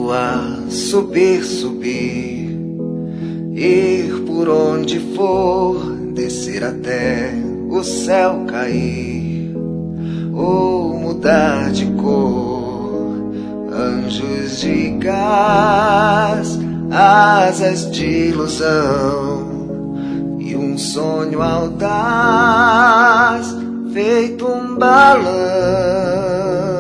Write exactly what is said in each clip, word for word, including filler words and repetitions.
No ar, subir, subir, ir por onde for, descer até o céu cair, ou mudar de cor, anjos de gás, asas de ilusão, e um sonho audaz, feito um balão.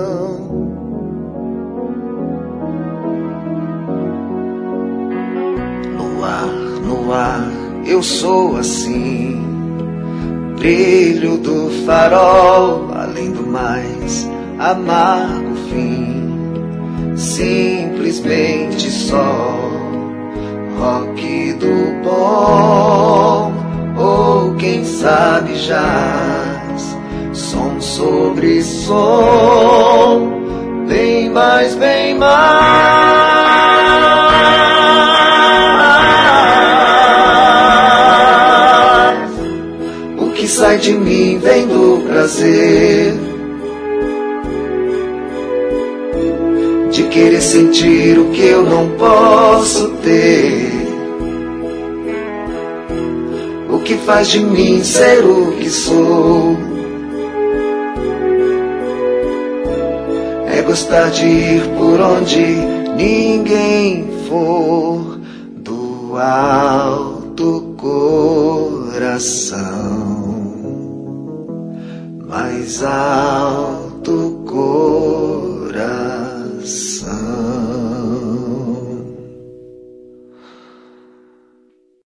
No ar, no ar, eu sou assim, brilho do farol, além do mais amargo fim, simplesmente sol, rock do bom, ou quem sabe jazz, som sobre som, bem mais, bem mais. O que sai de mim vem do prazer de querer sentir o que eu não posso ter. O que faz de mim ser o que sou é gostar de ir por onde ninguém for, do alto coração, mais alto coração.